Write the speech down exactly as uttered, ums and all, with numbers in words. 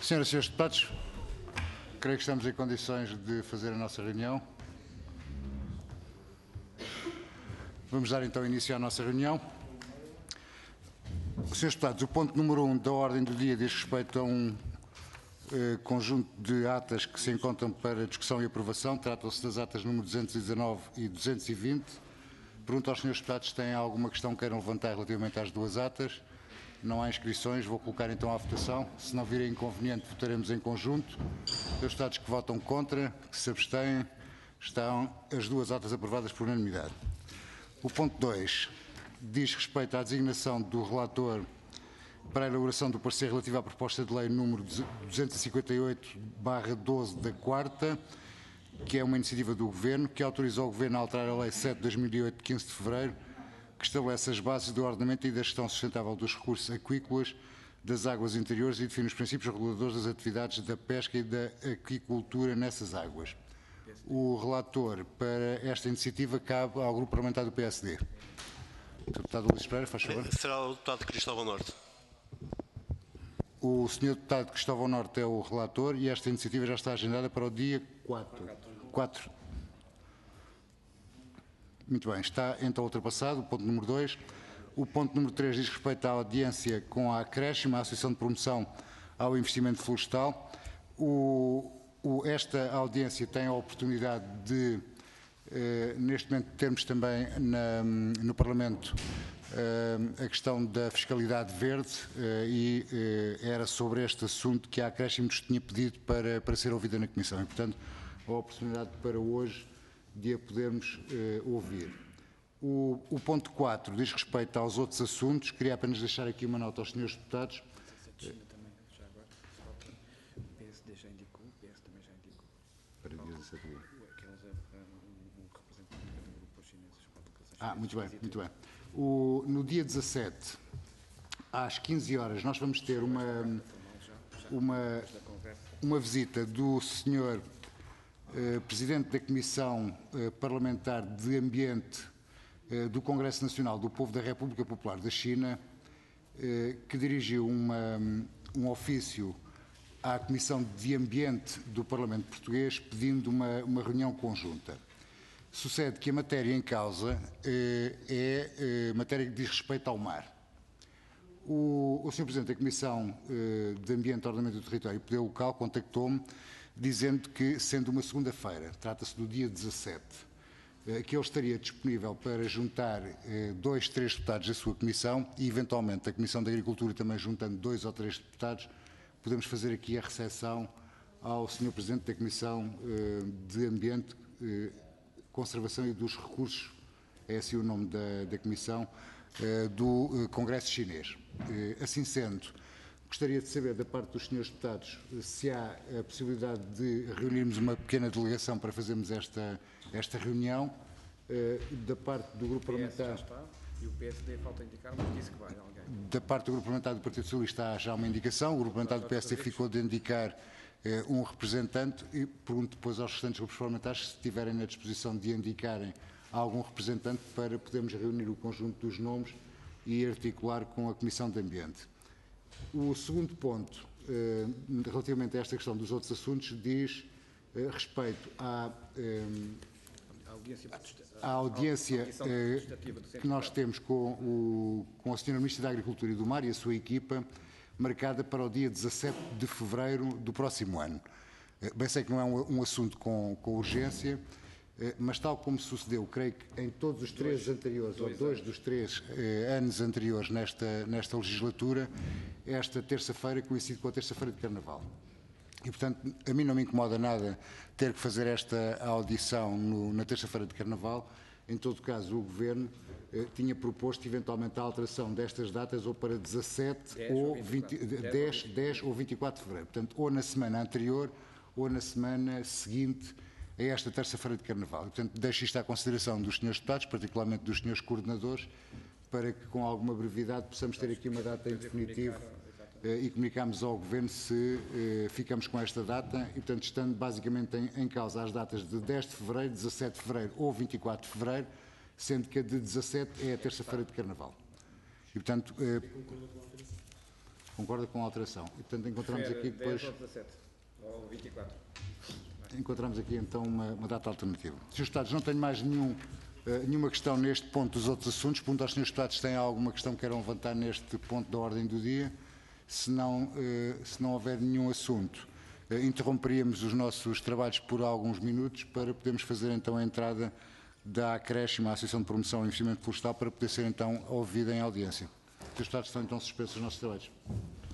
Senhoras e senhores deputados, creio que estamos em condições de fazer a nossa reunião. Vamos dar então início à nossa reunião. Senhores deputados, o ponto número um da ordem do dia diz respeito a um eh, conjunto de atas que se encontram para discussão e aprovação. Tratam-se das atas número duzentos e dezanove e duzentos e vinte. Pergunto aos senhores deputados se têm alguma questão que queiram levantar relativamente às duas atas. Não há inscrições, vou colocar então à votação. Se não virem inconveniente, votaremos em conjunto. Os deputados que votam contra, que se abstêm, estão as duas atas aprovadas por unanimidade. O ponto dois diz respeito à designação do relator para a elaboração do parecer relativo à proposta de lei número duzentos e cinquenta e oito barra doze da quarta, que é uma iniciativa do Governo, que autorizou o Governo a alterar a Lei sete de dois mil e oito, de quinze de fevereiro, que estabelece as bases do ordenamento e da gestão sustentável dos recursos aquícolas das águas interiores e define os princípios reguladores das atividades da pesca e da aquicultura nessas águas. O relator para esta iniciativa cabe ao Grupo Parlamentar do P S D. O deputado Luís Pereira, faz favor. Será o deputado Cristóvão Norte. O senhor deputado Cristóvão Norte é o relator e esta iniciativa já está agendada para o dia quatro. quatro. Muito bem, está então ultrapassado o ponto número dois. O ponto número três diz respeito à audiência com a Acréscimo, a Associação de Promoção ao Investimento Florestal. O, o, esta audiência tem a oportunidade de, eh, neste momento, termos também na, no Parlamento eh, a questão da fiscalidade verde eh, e eh, era sobre este assunto que a Acréscimo nos tinha pedido para, para ser ouvida na Comissão. E, portanto, a oportunidade para hoje de a podermos eh, ouvir. O, o ponto quatro diz respeito aos outros assuntos. Queria apenas deixar aqui uma nota aos senhores deputados. Ah, muito bem, muito bem. O, no dia dezassete, às quinze horas, nós vamos ter uma, uma, uma visita do senhor Uh, Presidente da Comissão uh, Parlamentar de Ambiente uh, do Congresso Nacional do Povo da República Popular da China, uh, que dirigiu uma, um ofício à Comissão de Ambiente do Parlamento Português pedindo uma, uma reunião conjunta. Sucede que a matéria em causa uh, é uh, matéria que diz respeito ao mar. O, o senhor Presidente da Comissão uh, de Ambiente e Ordenamento do Território e Poder Local contactou-me dizendo que, sendo uma segunda-feira, trata-se do dia dezassete, que ele estaria disponível para juntar dois, três deputados da sua comissão e, eventualmente, a Comissão de Agricultura também juntando dois ou três deputados, podemos fazer aqui a recepção ao senhor Presidente da Comissão de Ambiente, Conservação e dos Recursos, é assim o nome da, da Comissão, do Congresso Chinês. Assim sendo, gostaria de saber da parte dos senhores deputados se há a possibilidade de reunirmos uma pequena delegação para fazermos esta, esta reunião. Da parte do Grupo Parlamentar. Já está, e o P S D falta indicar, mas disse que vai alguém. Da parte do Grupo Parlamentar do Partido Socialista há já uma indicação. O Grupo Parlamentar do P S D ficou de indicar eh, um representante e pergunto depois aos restantes grupos parlamentares se tiverem na disposição de indicarem algum representante para podermos reunir o conjunto dos nomes e articular com a Comissão de Ambiente. O segundo ponto, eh, relativamente a esta questão dos outros assuntos, diz eh, respeito à, eh, à audiência eh, que nós temos com, o, com a senhora Ministra da Agricultura e do Mar e a sua equipa, marcada para o dia dezassete de fevereiro do próximo ano. Eh, bem sei que não é um, um assunto com, com urgência, eh, mas tal como sucedeu, creio que em todos os três dois, anteriores, dois ou dois anos. dos três eh, anos anteriores nesta, nesta legislatura, esta terça-feira coincide com a terça-feira de Carnaval. E, portanto, a mim não me incomoda nada ter que fazer esta audição no, na terça-feira de Carnaval. Em todo caso, o Governo eh, tinha proposto, eventualmente, a alteração destas datas ou para dezassete, dez ou vinte, dez, dez ou vinte e quatro de fevereiro. Portanto, ou na semana anterior ou na semana seguinte a esta terça-feira de Carnaval. E, portanto, deixo isto à consideração dos senhores deputados, particularmente dos senhores coordenadores, para que, com alguma brevidade, possamos ter aqui uma data em definitivo eh, e comunicamos ao Governo se eh, ficamos com esta data e, portanto, estando basicamente em, em causa as datas de dez de fevereiro, dezassete de fevereiro ou vinte e quatro de fevereiro, sendo que a de dezassete é a terça-feira de Carnaval. E, portanto, eh, Concorda com a alteração? E, portanto, encontramos aqui depois... dez ou dezassete, ou vinte e quatro. Encontramos aqui, então, uma, uma data alternativa. senhores Deputados, não tenho mais nenhum, uh, nenhuma questão neste ponto dos outros assuntos. Pergunto aos senhores Deputados se têm alguma questão que queiram levantar neste ponto da ordem do dia. Se não, uh, se não houver nenhum assunto, uh, interromperíamos os nossos trabalhos por alguns minutos para podermos fazer, então, a entrada da acréscima à Associação de Promoção e Investimento Florestal para poder ser, então, ouvida em audiência. Os senhores Deputados estão, então, suspensos os nossos trabalhos.